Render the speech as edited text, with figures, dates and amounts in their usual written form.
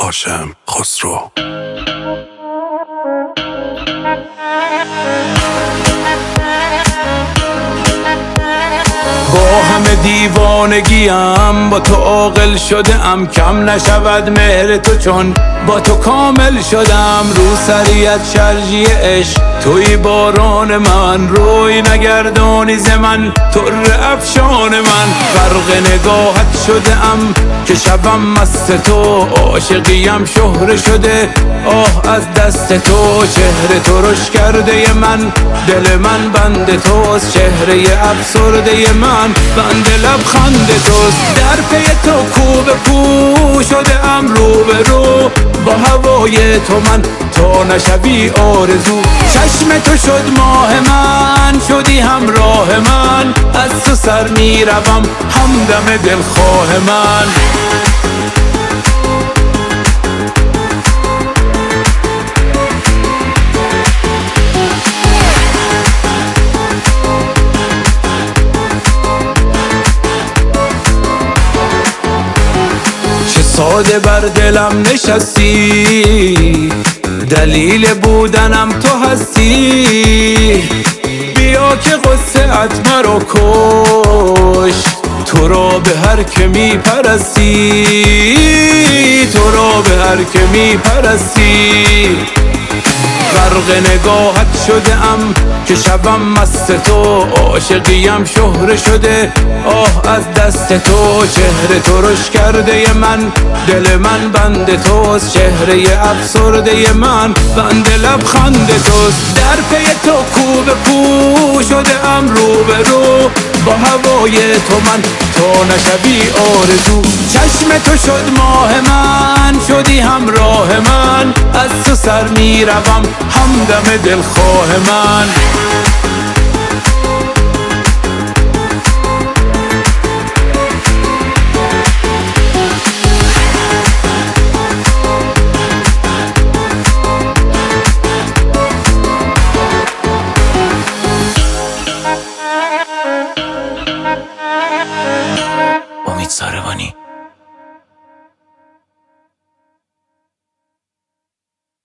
هاشم خسرو. با همه دیوانگیم با تو عاقل شده ام، کم نشود مهر تو چون با تو کامل شدم. رو سریعت شرجی عشق توی باران من، روی نگردانی ز من طره افشان من. غرق نگاهت شده ام که شبم مست تو، عاشقیم شهره شده آه از دست تو. چهره ترش کرده من، دل من بند توست، چهره افسرده من بند لبخند توست. در پی تو کو به کو شده ام رو به رو با هوای تو من تا نشوی آرزو. چشم تو شد ماه من، شدی همراه من، از تو سر می روم همدم دلخواه من. ساده بر دلم نشستی، دلیل بودنم تو هستی. بیا که غصه ات مرا کش، تو را به هر که می پرستی، تو را به هر که می پرستی. غرق نگاهت شده ام که شبم مست تو، عاشقیم شهره شده آه از دست تو. چهره ترش کرده من، دل من بند توست، چهره افسرده من بند لبخند توست. در پی تو کو به کو شده ام رو به رو با هوای تو من تا نشوی آرزو. چشم تو شد ماه من، شدی همراه من، از تو سر می روم همدم دلخواه من. امید ساربانی.